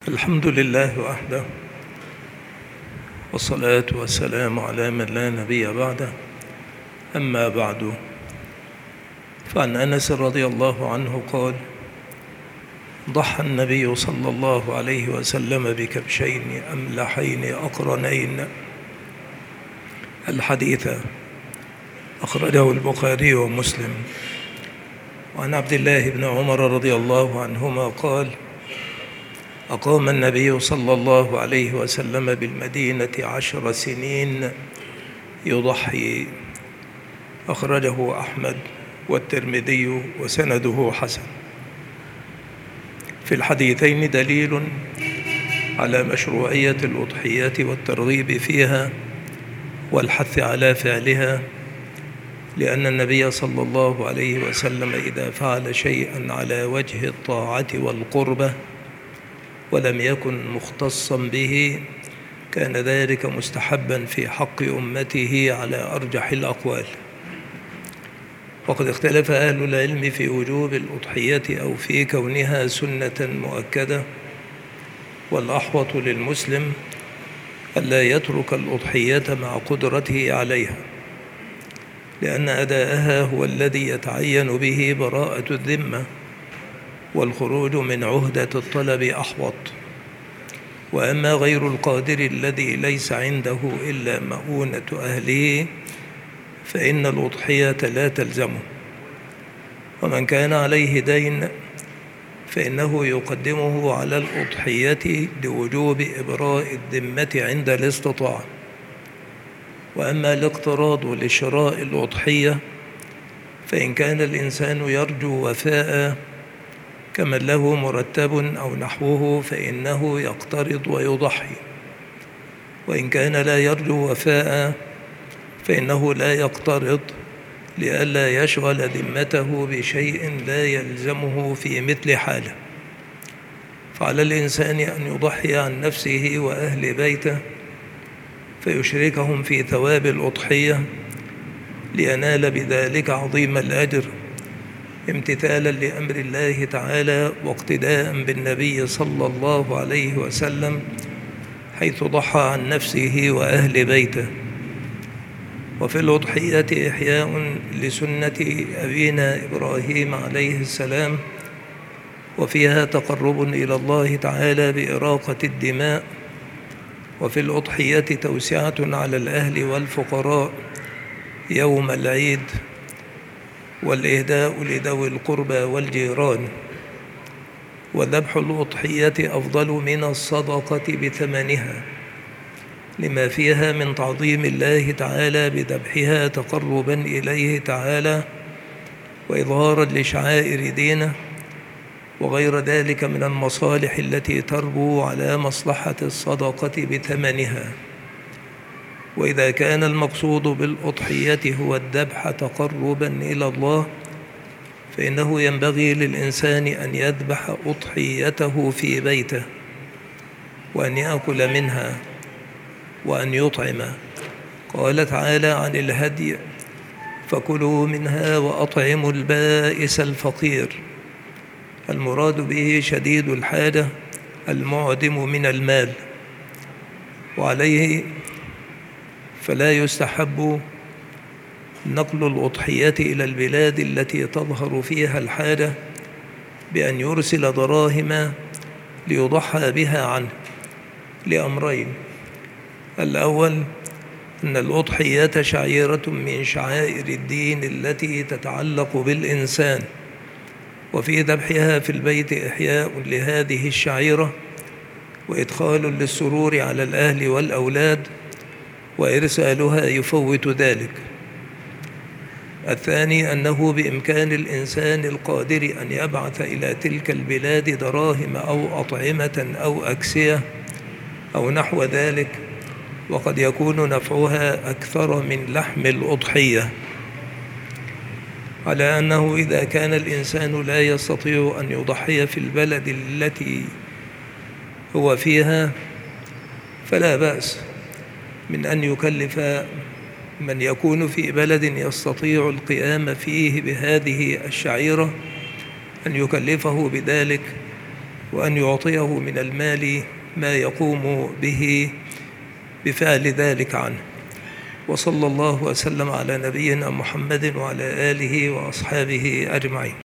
الحمد لله وحده، والصلاة والسلام على من لا نبي بعده. أما بعد، فعن أنس رضي الله عنه قال: ضحى النبي صلى الله عليه وسلم بكبشين أملحين أقرنين. الحديث أخرجه البخاري ومسلم. وعن عبد الله بن عمر رضي الله عنهما قال: أقام النبي صلى الله عليه وسلم بالمدينة 10 سنين يضحي. أخرجه أحمد والترمذي وسنده حسن. في الحديثين دليل على مشروعية الأضحية والترغيب فيها والحث على فعلها، لأن النبي صلى الله عليه وسلم إذا فعل شيئا على وجه الطاعة والقربة ولم يكن مختصا به كان ذلك مستحبا في حق أمته على أرجح الأقوال. وقد اختلف أهل العلم في وجوب الأضحية أو في كونها سنة مؤكدة، والأحوط للمسلم ألا يترك الأضحية مع قدرته عليها، لأن أداءها هو الذي يتعين به براءة الذمة، والخروج من عهدة الطلب أحوط. وأما غير القادر الذي ليس عنده إلا مؤونة أهله فإن الأضحية لا تلزمه. ومن كان عليه دين فإنه يقدمه على الأضحية لوجوب إبراء الذمة عند الاستطاعة. وأما الاقتراض لشراء الأضحية فإن كان الإنسان يرجو وفاء كمن له مرتب أو نحوه فإنه يقترض ويضحي، وإن كان لا يرجو وفاء فإنه لا يقترض لئلا يشغل ذمته بشيء لا يلزمه في مثل حاله. فعلى الإنسان أن يضحي عن نفسه وأهل بيته فيشركهم في ثواب الأضحية لينال بذلك عظيم الأجر، امتثالا لأمر الله تعالى واقتداء بالنبي صلى الله عليه وسلم حيث ضحى عن نفسه وأهل بيته. وفي الأضحية إحياء لسنة أبينا إبراهيم عليه السلام، وفيها تقرب إلى الله تعالى بإراقة الدماء. وفي الأضحية توسعة على الأهل والفقراء يوم العيد، والإهداء لذوي القربى والجيران. وذبح الأضحية أفضل من الصدقة بثمنها، لما فيها من تعظيم الله تعالى بذبحها تقربا إليه تعالى وإظهارا لشعائر دينه، وغير ذلك من المصالح التي تربو على مصلحة الصدقة بثمنها. وإذا كان المقصود بالأضحية هو الذبح تقربا إلى الله فإنه ينبغي للإنسان أن يذبح أضحيته في بيته، وأن يأكل منها، وأن يطعم. قال تعالى عن الهدي: فكلوا منها وأطعموا البائس الفقير. المراد به شديد الحاجة المعدم من المال. وعليه فلا يستحب نقل الأضحية إلى البلاد التي تظهر فيها الحاجة بأن يرسل دراهم ليضحى بها عنه، لأمرين: الأول أن الأضحية شعيرة من شعائر الدين التي تتعلق بالإنسان، وفي ذبحها في البيت إحياء لهذه الشعيرة وإدخال للسرور على الأهل والأولاد، وإرسالها يفوت ذلك. الثاني أنه بإمكان الإنسان القادر أن يبعث إلى تلك البلاد دراهم أو أطعمة أو أكسية أو نحو ذلك، وقد يكون نفعها أكثر من لحم الأضحية. على أنه إذا كان الإنسان لا يستطيع أن يضحي في البلد التي هو فيها فلا بأس من أن يكلف من يكون في بلد يستطيع القيام فيه بهذه الشعيرة، أن يكلفه بذلك وأن يعطيه من المال ما يقوم به بفعل ذلك عنه. وصلى الله وسلم على نبينا محمد وعلى آله وأصحابه أجمعين.